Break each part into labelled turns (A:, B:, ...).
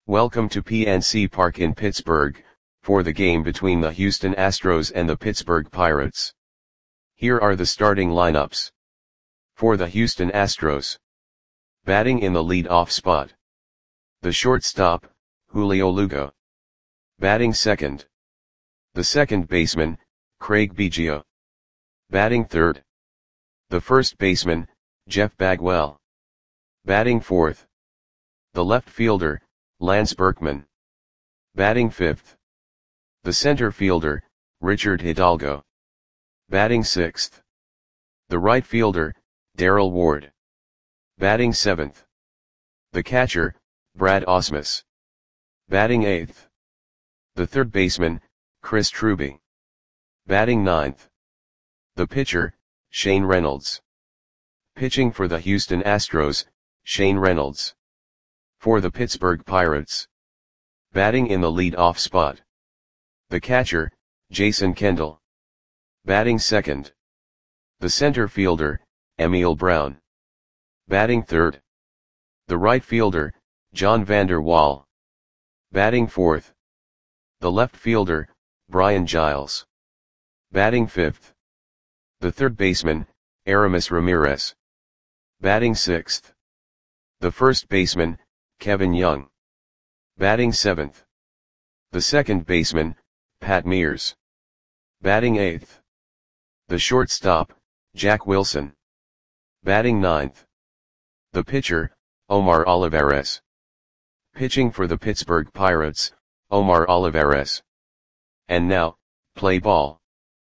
A: Welcome to PNC Park in Pittsburgh, for the game between the Houston Astros and the Pittsburgh Pirates. Here are the starting lineups. For the Houston Astros. Batting in the lead-off spot. The shortstop, Julio Lugo. Batting second. The second baseman, Craig Biggio. Batting third. The first baseman, Jeff Bagwell. Batting fourth. The left fielder, Lance Berkman. Batting fifth. The center fielder, Richard Hidalgo. Batting sixth. The right fielder, Darrell Ward. Batting seventh. The catcher, Brad Ausmus. Batting eighth. The third baseman, Chris Truby. Batting ninth. The pitcher, Shane Reynolds. Pitching for the Houston Astros, Shane Reynolds. For the Pittsburgh Pirates. Batting in the lead-off spot. The catcher, Jason Kendall. Batting second. The center fielder, Emil Brown. Batting third. The right fielder, John Vander Wal. Batting fourth. The left fielder, Brian Giles. Batting fifth. The third baseman, Aramis Ramirez. Batting sixth. The first baseman, Kevin Young. Batting seventh. The second baseman, Pat Mears. Batting eighth. The shortstop, Jack Wilson. Batting ninth. The pitcher, Omar Olivares. Pitching for the Pittsburgh Pirates, Omar Olivares. And now, play ball.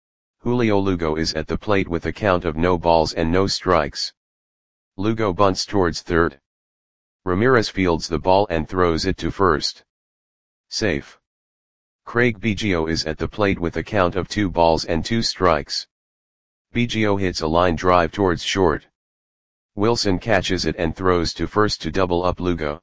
A: Julio Lugo is at the plate with a count of no balls and no strikes. Lugo bunts towards third. Ramirez fields the ball and throws it to first. Safe. Craig Biggio is at the plate with a count of 2 balls and 2 strikes. Biggio hits a line drive towards short. Wilson catches it and throws to first to double up Lugo.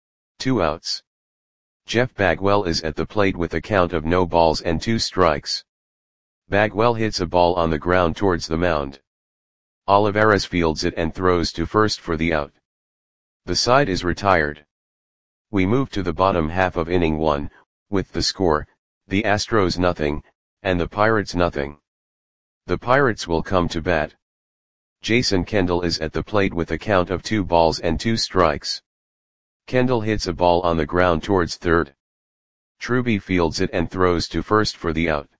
A: 2 outs. Jeff Bagwell is at the plate with a count of no balls and 2 strikes. Bagwell hits a ball on the ground towards the mound. Olivares fields it and throws to first for the out. The side is retired. We move to the bottom half of inning 1, with the score, the Astros nothing, and the Pirates nothing. The Pirates will come to bat. Jason Kendall is at the plate with a count of 2 balls and 2 strikes. Kendall hits a ball on the ground towards third. Truby fields it and throws to first for the out.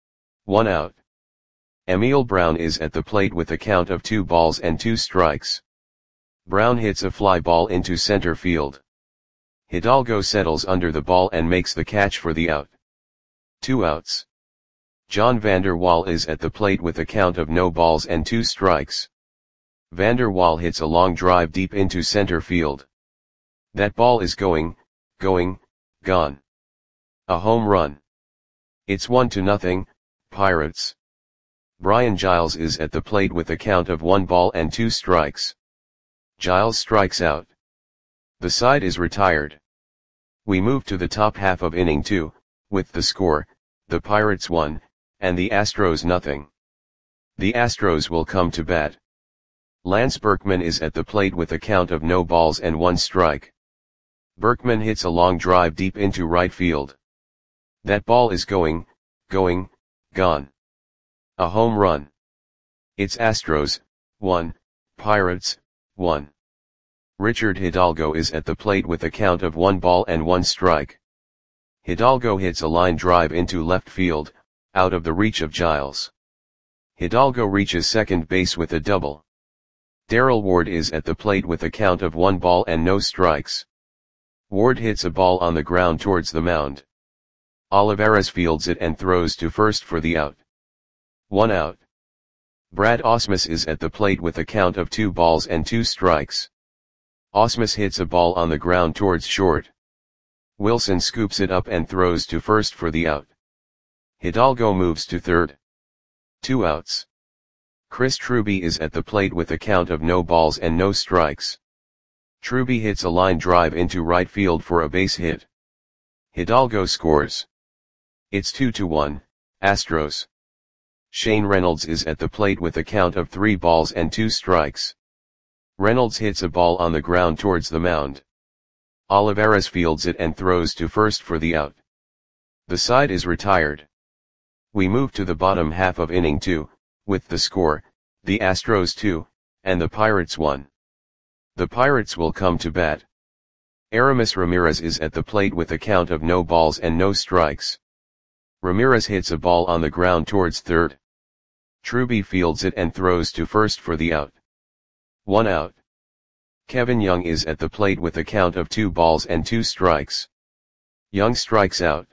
A: 1 out. Emil Brown is at the plate with a count of 2 balls and 2 strikes. Brown hits a fly ball into center field. Hidalgo settles under the ball and makes the catch for the out. 2 outs. John Vander Wal is at the plate with a count of no balls and 2 strikes. Vander Wal hits a long drive deep into center field. That ball is going, gone. A home run. It's 1-0, Pirates. Brian Giles is at the plate with a count of 1 ball and 2 strikes. Giles strikes out. The side is retired. We move to the top half of inning 2, with the score, the Pirates 1, and the Astros nothing. The Astros will come to bat. Lance Berkman is at the plate with a count of no balls and 1 strike. Berkman hits a long drive deep into right field. That ball is going, gone. A home run. It's Astros, 1, Pirates, 1. Richard Hidalgo is at the plate with a count of 1 ball and 1 strike. Hidalgo hits a line drive into left field, out of the reach of Giles. Hidalgo reaches second base with a double. Darrell Ward is at the plate with a count of 1 ball and no strikes. Ward hits a ball on the ground towards the mound. Olivares fields it and throws to first for the out. 1 out. Brad Ausmus is at the plate with a count of 2 balls and 2 strikes. Ausmus hits a ball on the ground towards short. Wilson scoops it up and throws to first for the out. Hidalgo moves to third. 2 outs. Chris Truby is at the plate with a count of no balls and no strikes. Truby hits a line drive into right field for a base hit. Hidalgo scores. It's 2-1, Astros. Shane Reynolds is at the plate with a count of 3 balls and 2 strikes. Reynolds hits a ball on the ground towards the mound. Olivares fields it and throws to first for the out. The side is retired. We move to the bottom half of inning 2, with the score, the Astros 2, and the Pirates 1. The Pirates will come to bat. Aramis Ramirez is at the plate with a count of no balls and no strikes. Ramirez hits a ball on the ground towards third. Truby fields it and throws to first for the out. 1 out. Kevin Young is at the plate with a count of 2 balls and 2 strikes. Young strikes out.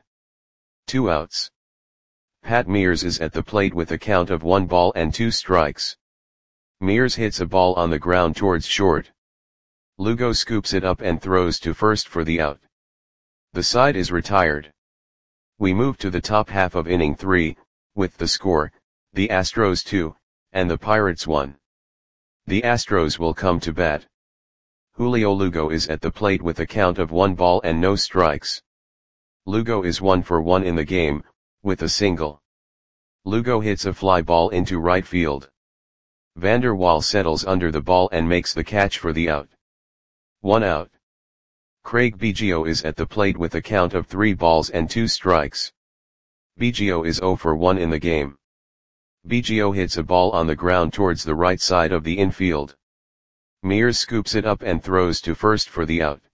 A: 2 outs. Pat Mears is at the plate with a count of 1 ball and 2 strikes. Mears hits a ball on the ground towards short. Lugo scoops it up and throws to first for the out. The side is retired. We move to the top half of inning 3, with the score, the Astros 2, and the Pirates 1. The Astros will come to bat. Julio Lugo is at the plate with a count of 1 ball and no strikes. Lugo is 1 for 1 in the game, with a single. Lugo hits a fly ball into right field. Vander Waal settles under the ball and makes the catch for the out. 1 out. Craig Biggio is at the plate with a count of 3 balls and 2 strikes. Biggio is 0 for 1 in the game. Biggio hits a ball on the ground towards the right side of the infield. Mears scoops it up and throws to first for the out.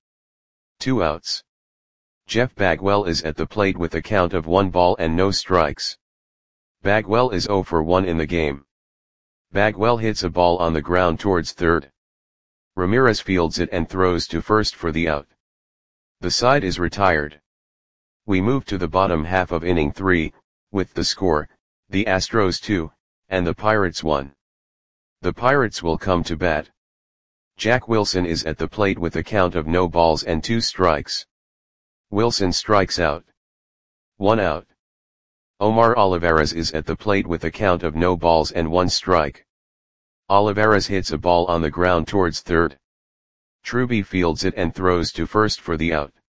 A: 2 outs. Jeff Bagwell is at the plate with a count of 1 ball and no strikes. Bagwell is 0 for 1 in the game. Bagwell hits a ball on the ground towards third. Ramirez fields it and throws to first for the out. The side is retired. We move to the bottom half of inning 3, with the score, the Astros 2, and the Pirates 1. The Pirates will come to bat. Jack Wilson is at the plate with a count of no balls and 2 strikes. Wilson strikes out. 1 out. Omar Olivares is at the plate with a count of no balls and 1 strike. Olivares hits a ball on the ground towards third. Truby fields it and throws to first for the out.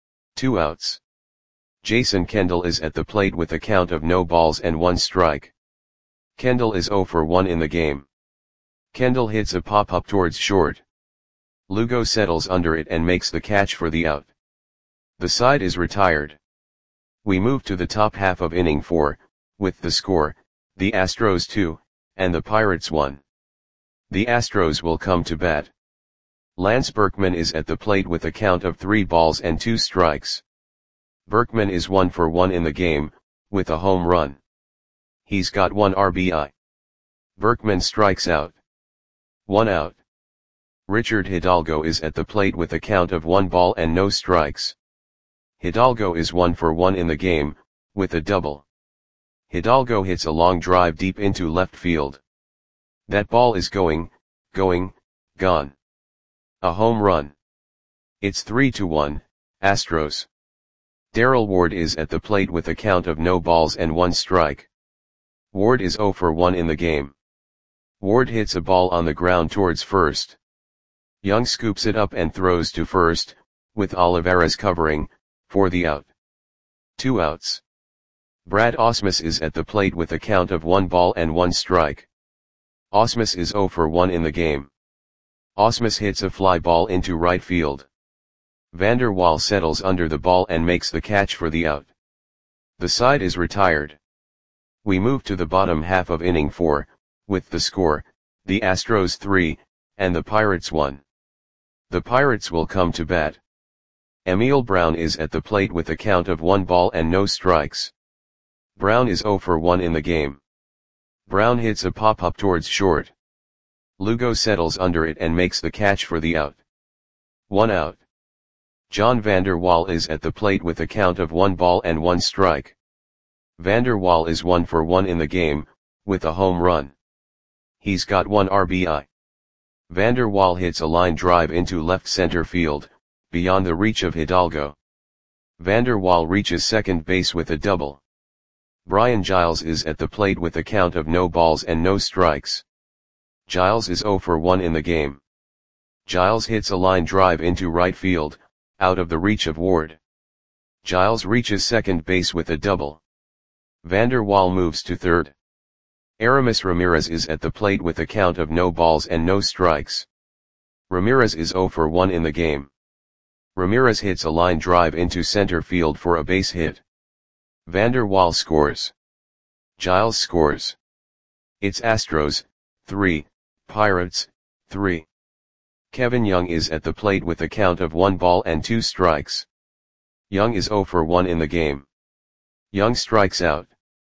A: 2 outs. Jason Kendall is at the plate with a count of no balls and 1 strike. Kendall is 0 for 1 in the game. Kendall hits a pop-up towards short. Lugo settles under it and makes the catch for the out. The side is retired. We move to the top half of inning 4, with the score, the Astros 2, and the Pirates 1. The Astros will come to bat. Lance Berkman is at the plate with a count of 3 balls and 2 strikes. Berkman is 1 for 1 in the game, with a home run. He's got 1 RBI. Berkman strikes out. 1 out. Richard Hidalgo is at the plate with a count of 1 ball and no strikes. Hidalgo is 1 for 1 in the game, with a double. Hidalgo hits a long drive deep into left field. That ball is gone. A home run. It's 3-1, Astros. Darrell Ward is at the plate with a count of no balls and 1 strike. Ward is 0 for 1 in the game. Ward hits a ball on the ground towards first. Young scoops it up and throws to first, with Olivares covering, for the out. 2 outs. Brad Ausmus is at the plate with a count of 1 ball and 1 strike. Ausmus is 0 for 1 in the game. Ausmus hits a fly ball into right field. Vander Waal settles under the ball and makes the catch for the out. The side is retired. We move to the bottom half of inning 4, with the score, the Astros 3, and the Pirates 1. The Pirates will come to bat. Emil Brown is at the plate with a count of 1 ball and no strikes. Brown is 0 for 1 in the game. Brown hits a pop-up towards short. Lugo settles under it and makes the catch for the out. 1 out. John Vander Waal is at the plate with a count of 1 ball and 1 strike. Vander Waal is 1 for 1 in the game, with a home run. He's got 1 RBI. Vander Waal hits a line drive into left center field, beyond the reach of Hidalgo. Vander Waal reaches second base with a double. Brian Giles is at the plate with a count of no balls and no strikes. Giles is 0 for 1 in the game. Giles hits a line drive into right field, out of the reach of Ward. Giles reaches second base with a double. Vander Waal moves to third. Aramis Ramirez is at the plate with a count of no balls and no strikes. Ramirez is 0 for 1 in the game. Ramirez hits a line drive into center field for a base hit. Vander Waal scores. Giles scores. It's Astros, 3, Pirates, 3. Kevin Young is at the plate with a count of 1 ball and 2 strikes. Young is 0 for 1 in the game. Young strikes out.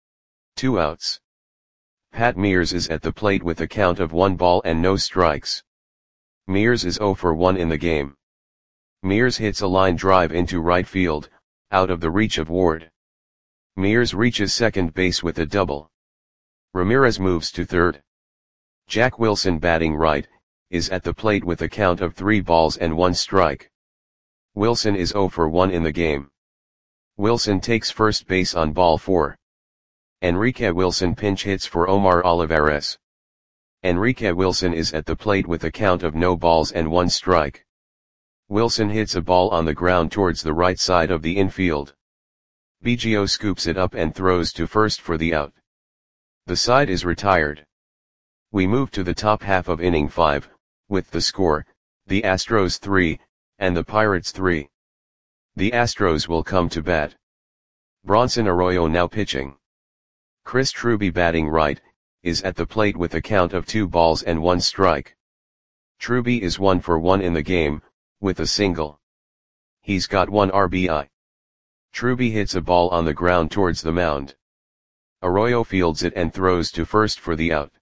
A: 2 outs. Pat Mears is at the plate with a count of 1 ball and no strikes. Mears is 0 for 1 in the game. Mears hits a line drive into right field, out of the reach of Ward. Mears reaches second base with a double. Ramirez moves to third. Jack Wilson, batting right, is at the plate with a count of 3 balls and 1 strike. Wilson is 0 for 1 in the game. Wilson takes first base on ball 4. Enrique Wilson pinch hits for Omar Olivares. Enrique Wilson is at the plate with a count of no balls and 1 strike. Wilson hits a ball on the ground towards the right side of the infield. Biggio scoops it up and throws to first for the out. The side is retired. We move to the top half of inning 5, with the score, the Astros 3, and the Pirates 3. The Astros will come to bat. Bronson Arroyo now pitching. Chris Truby, batting right, is at the plate with a count of 2 balls and 1 strike. Truby is 1 for 1 in the game, with a single. He's got 1 RBI. Truby hits a ball on the ground towards the mound. Arroyo fields it and throws to first for the out.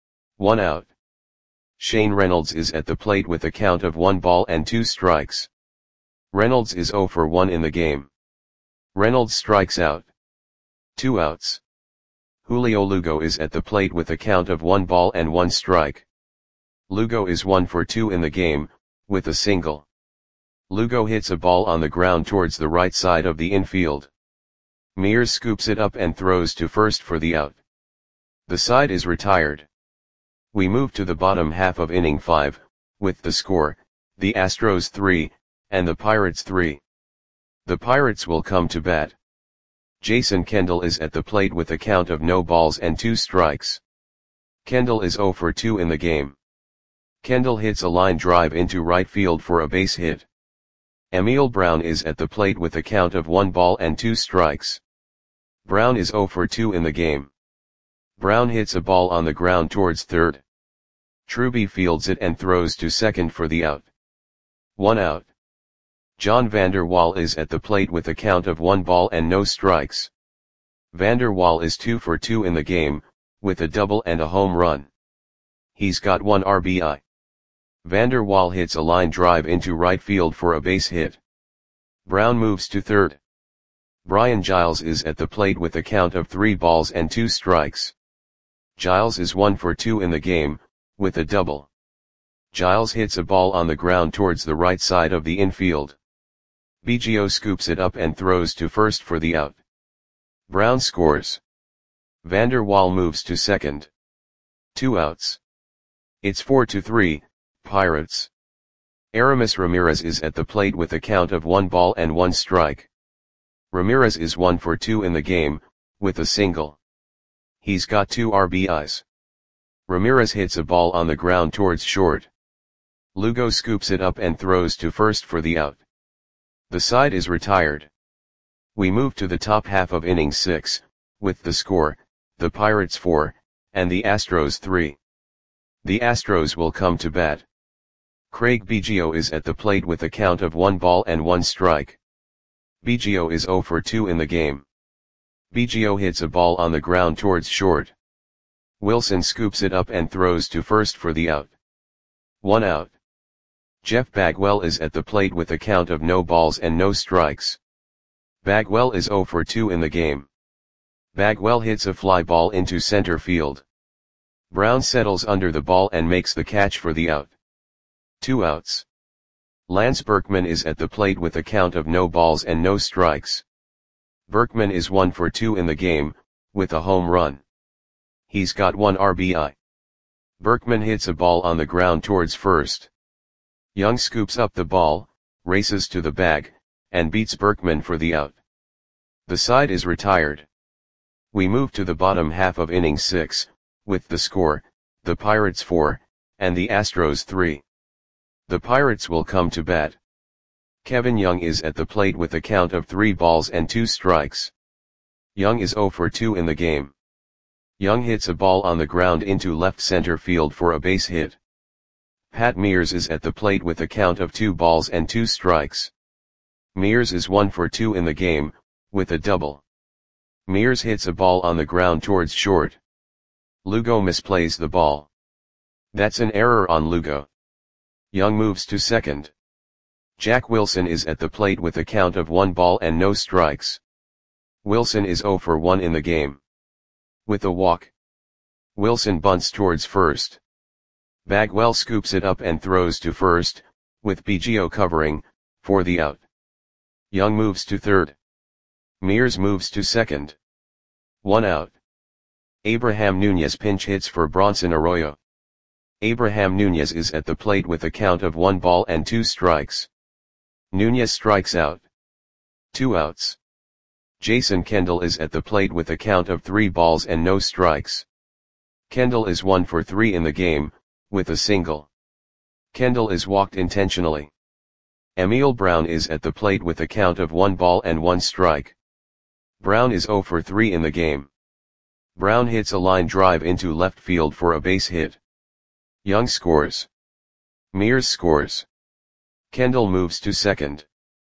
A: 1 out. Shane Reynolds is at the plate with a count of 1 ball and 2 strikes. Reynolds is 0 for 1 in the game. Reynolds strikes out. 2 outs. Julio Lugo is at the plate with a count of 1 ball and 1 strike. Lugo is 1 for 2 in the game, with a single. Lugo hits a ball on the ground towards the right side of the infield. Mears scoops it up and throws to first for the out. The side is retired. We move to the bottom half of inning 5, with the score, the Astros 3, and the Pirates 3. The Pirates will come to bat. Jason Kendall is at the plate with a count of no balls and 2 strikes. Kendall is 0 for 2 in the game. Kendall hits a line drive into right field for a base hit. Emil Brown is at the plate with a count of 1 ball and 2 strikes. Brown is 0 for 2 in the game. Brown hits a ball on the ground towards third. Truby fields it and throws to second for the out. 1 out. John Vander Waal is at the plate with a count of 1 ball and no strikes. Vander Waal is 2 for 2 in the game, with a double and a home run. He's got 1 RBI. Vander Waal hits a line drive into right field for a base hit. Brown moves to third. Brian Giles is at the plate with a count of 3 balls and 2 strikes. Giles is 1 for 2 in the game, with a double. Giles hits a ball on the ground towards the right side of the infield. Biggio scoops it up and throws to first for the out. Brown scores. Vander Waal moves to second. 2 outs. It's 4-3, Pirates. Aramis Ramirez is at the plate with a count of 1 ball and 1 strike. Ramirez is 1 for 2 in the game, with a single. He's got 2 RBIs. Ramirez hits a ball on the ground towards short. Lugo scoops it up and throws to first for the out. The side is retired. We move to the top half of inning 6, with the score, the Pirates 4, and the Astros 3. The Astros will come to bat. Craig Biggio is at the plate with a count of 1 ball and 1 strike. Biggio is 0 for 2 in the game. Biggio hits a ball on the ground towards short. Wilson scoops it up and throws to first for the out. 1 out. Jeff Bagwell is at the plate with a count of no balls and no strikes. Bagwell is 0 for 2 in the game. Bagwell hits a fly ball into center field. Brown settles under the ball and makes the catch for the out. 2 outs. Lance Berkman is at the plate with a count of no balls and no strikes. Berkman is 1 for 2 in the game, with a home run. He's got 1 RBI. Berkman hits a ball on the ground towards first. Young scoops up the ball, races to the bag, and beats Berkman for the out. The side is retired. We move to the bottom half of inning 6, with the score, the Pirates 4, and the Astros 3. The Pirates will come to bat. Kevin Young is at the plate with a count of 3 balls and 2 strikes. Young is 0 for 2 in the game. Young hits a ball on the ground into left center field for a base hit. Pat Mears is at the plate with a count of 2 balls and 2 strikes. Mears is 1 for 2 in the game, with a double. Mears hits a ball on the ground towards short. Lugo misplays the ball. That's an error on Lugo. Young moves to second. Jack Wilson is at the plate with a count of 1 ball and no strikes. Wilson is 0 for 1 in the game. With a walk, Wilson bunts towards first. Bagwell scoops it up and throws to first, with Biggio covering, for the out. Young moves to third. Mears moves to second. 1 out. Abraham Nunez pinch hits for Bronson Arroyo. Abraham Nunez is at the plate with a count of 1 ball and 2 strikes. Nunez strikes out. 2 outs. Jason Kendall is at the plate with a count of 3 balls and no strikes. Kendall is 1 for 3 in the game, with a single. Kendall is walked intentionally. Emil Brown is at the plate with a count of 1 ball and 1 strike. Brown is 0 for 3 in the game. Brown hits a line drive into left field for a base hit. Young scores. Mears scores. Kendall moves to second.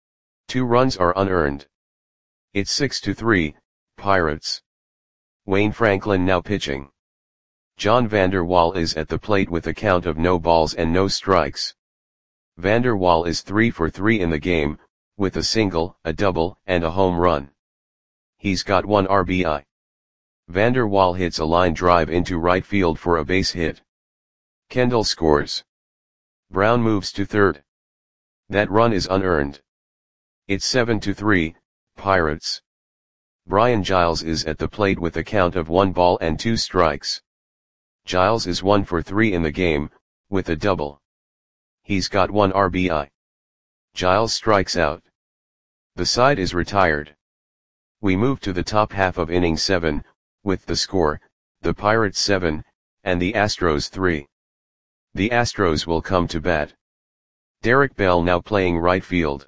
A: 2 runs are unearned. It's 6-3, Pirates. Wayne Franklin now pitching. John Vander Wal is at the plate with a count of no balls and no strikes. Vander Wal is 3 for 3 in the game, with a single, a double, and a home run. He's got 1 RBI. Vander Wal hits a line drive into right field for a base hit. Kendall scores. Brown moves to third. That run is unearned. It's 7-3, Pirates. Brian Giles is at the plate with a count of 1 ball and 2 strikes. Giles is 1 for 3 in the game, with a double. He's got 1 RBI. Giles strikes out. The side is retired. We move to the top half of inning 7, with the score, the Pirates 7, and the Astros 3. The Astros will come to bat. Derek Bell now playing right field.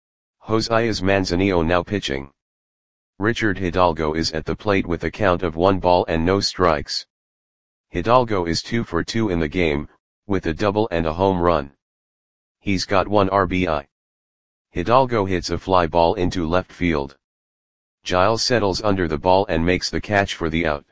A: Josias Manzanillo now pitching. Richard Hidalgo is at the plate with a count of 1 ball and no strikes. Hidalgo is 2 for 2 in the game, with a double and a home run. He's got 1 RBI. Hidalgo hits a fly ball into left field. Giles settles under the ball and makes the catch for the out.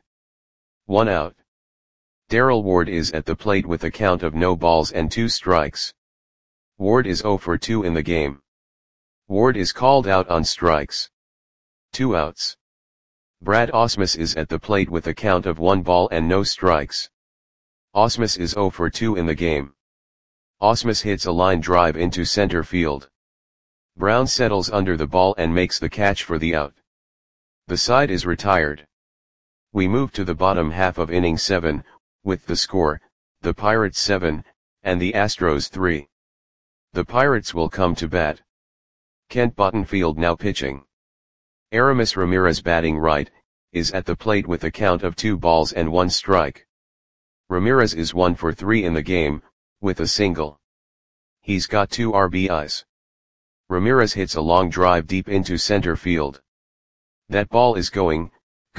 A: 1 out. Darrell Ward is at the plate with a count of no balls and 2 strikes. Ward is 0 for 2 in the game. Ward is called out on strikes. 2 outs. Brad Ausmus is at the plate with a count of 1 ball and no strikes. Ausmus is 0 for 2 in the game. Ausmus hits a line drive into center field. Brown settles under the ball and makes the catch for the out. The side is retired. We move to the bottom half of inning 7, with the score, the Pirates 7, and the Astros 3. The Pirates will come to bat. Kent Bottenfield now pitching. Aramis Ramirez batting right, is at the plate with a count of 2 balls and 1 strike. Ramirez is 1 for 3 in the game, with a single. He's got 2 RBIs. Ramirez hits a long drive deep into center field. That ball is going,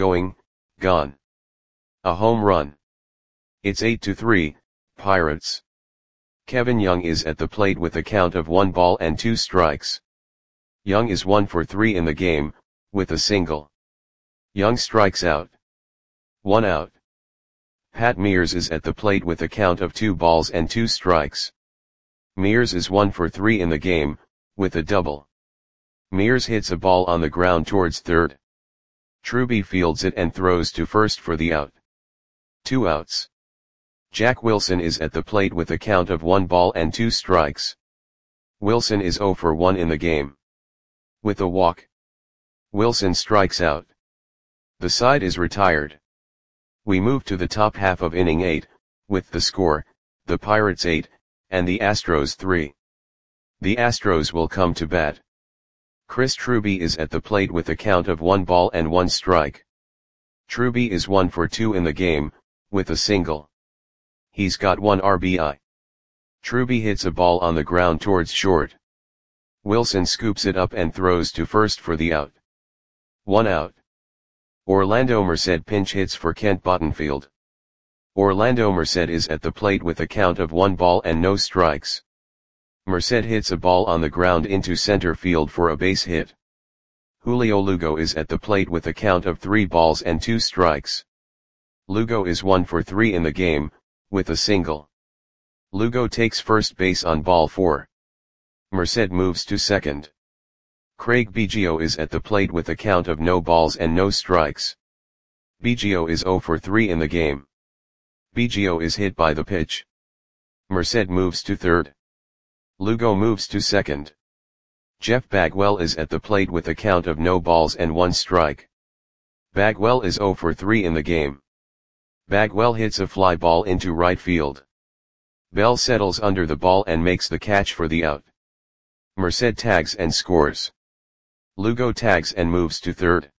A: gone. A home run. It's 8-3, Pirates. Kevin Young is at the plate with a count of 1 ball and 2 strikes. Young is 1 for 3 in the game, with a single. Young strikes out. 1 out. Pat Mears is at the plate with a count of 2 balls and 2 strikes. Mears is 1 for 3 in the game, with a double. Mears hits a ball on the ground towards third. Truby fields it and throws to first for the out. 2 outs. Jack Wilson is at the plate with a count of 1 ball and 2 strikes. Wilson is 0 for 1 in the game. With a walk, Wilson strikes out. The side is retired. We move to the top half of inning 8, with the score, the Pirates 8, and the Astros 3. The Astros will come to bat. Chris Truby is at the plate with a count of 1 ball and 1 strike. Truby is 1 for 2 in the game, with a single. He's got 1 RBI. Truby hits a ball on the ground towards short. Wilson scoops it up and throws to first for the out. 1 out. Orlando Merced pinch hits for Kent Bottenfield. Orlando Merced is at the plate with a count of 1 ball and no strikes. Merced hits a ball on the ground into center field for a base hit. Julio Lugo is at the plate with a count of 3 balls and 2 strikes. Lugo is 1 for 3 in the game, with a single. Lugo takes first base on ball 4. Merced moves to second. Craig Biggio is at the plate with a count of no balls and no strikes. Biggio is 0 for 3 in the game. Biggio is hit by the pitch. Merced moves to third. Lugo moves to second. Jeff Bagwell is at the plate with a count of no balls and 1 strike. Bagwell is 0 for 3 in the game. Bagwell hits a fly ball into right field. Bell settles under the ball and makes the catch for the out. Merced tags and scores. Lugo tags and moves to third.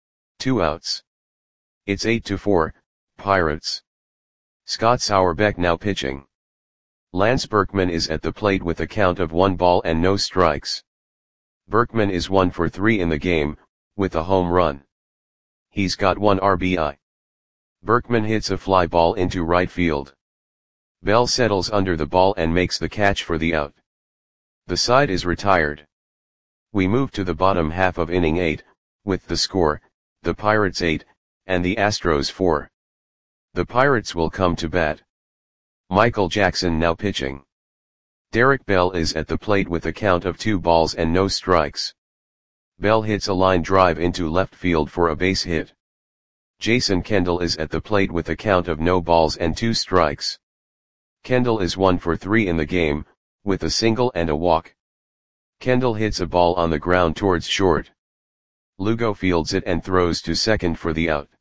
A: 2 outs. It's 8-4, Pirates. Scott Sauerbeck now pitching. Lance Berkman is at the plate with a count of 1 ball and no strikes. Berkman is 1 for 3 in the game, with a home run. He's got 1 RBI. Berkman hits a fly ball into right field. Bell settles under the ball and makes the catch for the out. The side is retired. We move to the bottom half of inning 8, with the score, the Pirates 8, and the Astros 4. The Pirates will come to bat. Michael Jackson now pitching. Derek Bell is at the plate with a count of 2 balls and no strikes. Bell hits a line drive into left field for a base hit. Jason Kendall is at the plate with a count of no balls and 2 strikes. Kendall is 1 for 3 in the game, with a single and a walk. Kendall hits a ball on the ground towards short. Lugo fields it and throws to second for the out.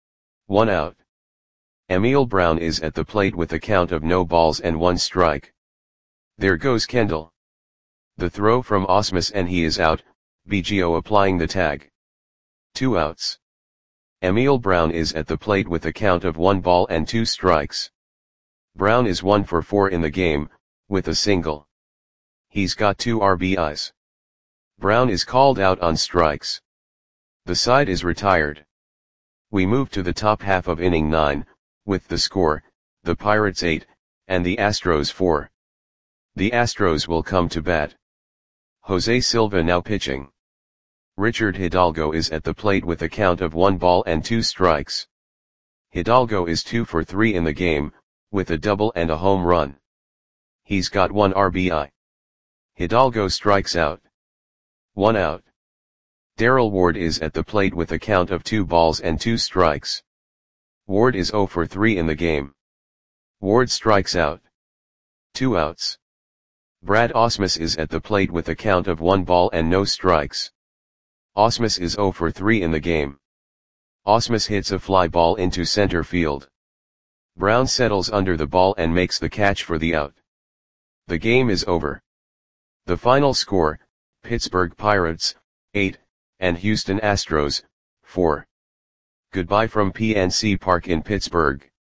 A: 1 out. Emil Brown is at the plate with a count of no balls and 1 strike. There goes Kendall. The throw from Ausmus and he is out, Biggio applying the tag. 2 outs. Emil Brown is at the plate with a count of 1 ball and 2 strikes. Brown is 1 for 4 in the game, with a single. He's got 2 RBIs. Brown is called out on strikes. The side is retired. We move to the top half of inning 9, with the score, the Pirates 8, and the Astros 4. The Astros will come to bat. Jose Silva now pitching. Richard Hidalgo is at the plate with a count of 1 ball and 2 strikes. Hidalgo is 2 for 3 in the game, with a double and a home run. He's got 1 RBI. Hidalgo strikes out. 1 out. Darrell Ward is at the plate with a count of 2 balls and 2 strikes. Ward is 0 for 3 in the game. Ward strikes out. 2 outs. Brad Ausmus is at the plate with a count of 1 ball and no strikes. Ausmus is 0 for 3 in the game. Ausmus hits a fly ball into center field. Brown settles under the ball and makes the catch for the out. The game is over. The final score, Pittsburgh Pirates, 8, and Houston Astros, 4. Goodbye from PNC Park in Pittsburgh.